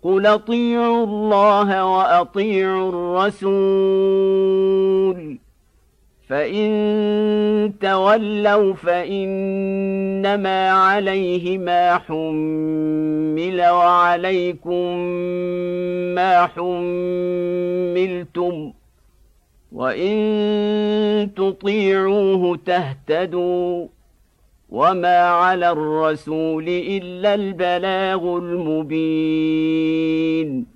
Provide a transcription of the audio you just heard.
قل اطيعوا الله وأطيعوا الرسول فإن تولوا فإنما عليه ما حمل وعليكم ما حملتم وإن تطيعوه تهتدوا وما على الرسول إلا البلاغ المبين